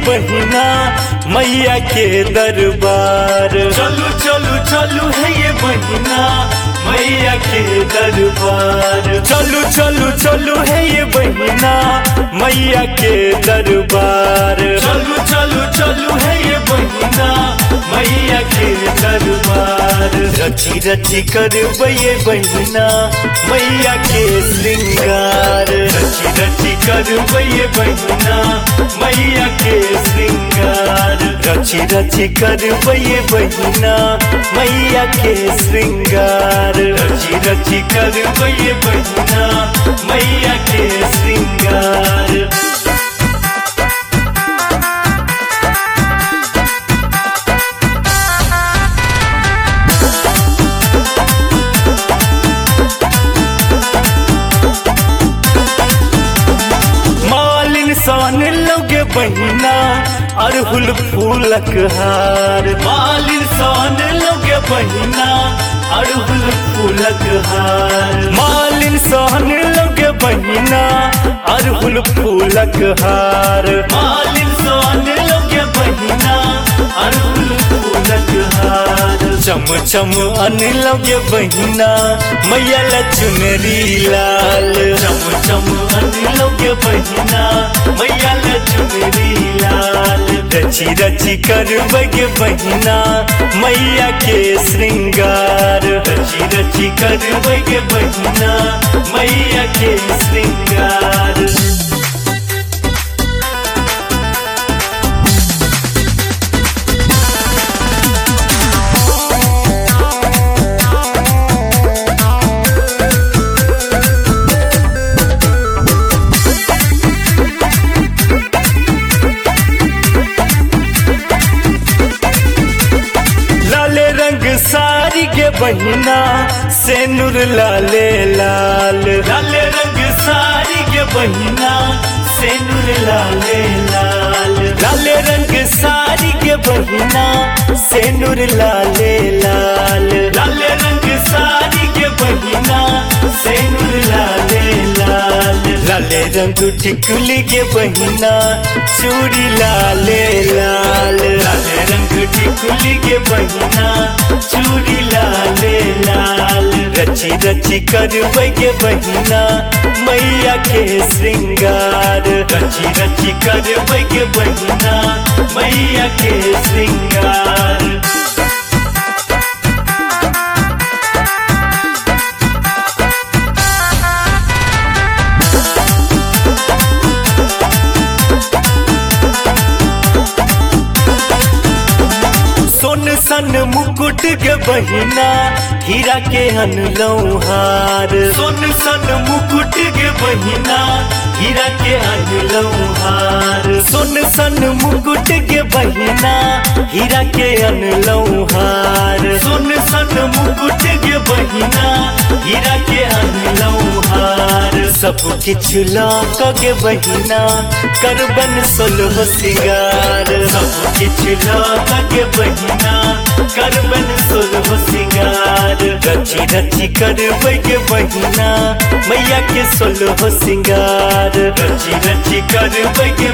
बहिना मैया के दरबार। चलू चलू चलू है ये बहिना मैया के दरबार। चलू चलू चलू है ये बहिना मैया के दरबार। चलू चलू चलू है ये बहिना मैया के दरबार। रची रची करबै ये बहिना मैया के श्रृंगार। रची रची करबै ये बहिना मैया के श्रृंगार। रची रची करबै ये बहिना मैया के श्रृंगार। रची रची करबै ये बहिना मैया के श्रृंगार। सान लोगे बहिना अरहुल फूलक हार। मालिन सान लोगे बहिना अरहुल फूलक हार। मालिन सान लोगे बहिना अरहुल फूलक हार। मालिन सान लोगे बहिना अरहुल फूलक हार। चम चम अन लोगे बहिना मैया लचुनरी लाल। चम चम अन लोगे बहिना मैया लचुनरी लाल। रची रची करबै बहिना मैया के श्रृंगार। रची रची करबै बहिना मैया के श्रृंगार। सारी के बहिना सेनुर लाले लाल। लाले रंग सारी के बहिना सेनुर लाले लाल। लाले रंग सारी के बहिना सेनुर लाले लाल। लाले रंग सारी के बहिना सेनुर लाले लाल। लाले रंग टिकुली के बहिना चूड़ी लाले लाल। लाले रंग टिकुली के बहिना चूड़ी लाले लाल। रची रची करबै बहिना मैया के श्रृंगार। रची रची करबै बहिना मैया के श्रृंगार। सोन सन मुकुट के बहिना हीरा के अनलौहार। सोन सन मुकुट के बहिना हीरा के अनलौहार। सोन सन मुकुट के बहिना हीरा के अनलौहार। सोन सन मुकुट के बहिना हीरा के अनलौहार। सब किछु लौक के बहिना करबन सोलह सिंगार। सब किछु लौक के बहिना करबन सोलह सिंगार। रची रची करबै बहिना मैया के सोलह सिंगार। रची रची करबै